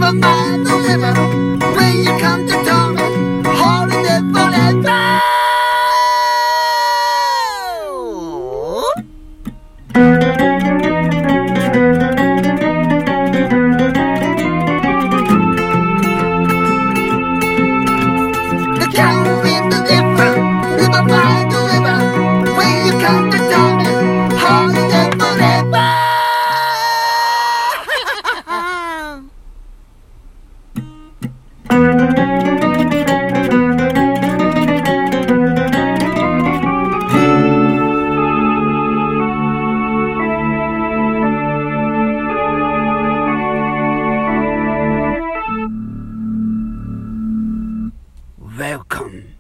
on by the river. When you come to Torrance, holiday forever. The town with the river, live on by the river. When you come to Torrance, holiday forever. Welcome.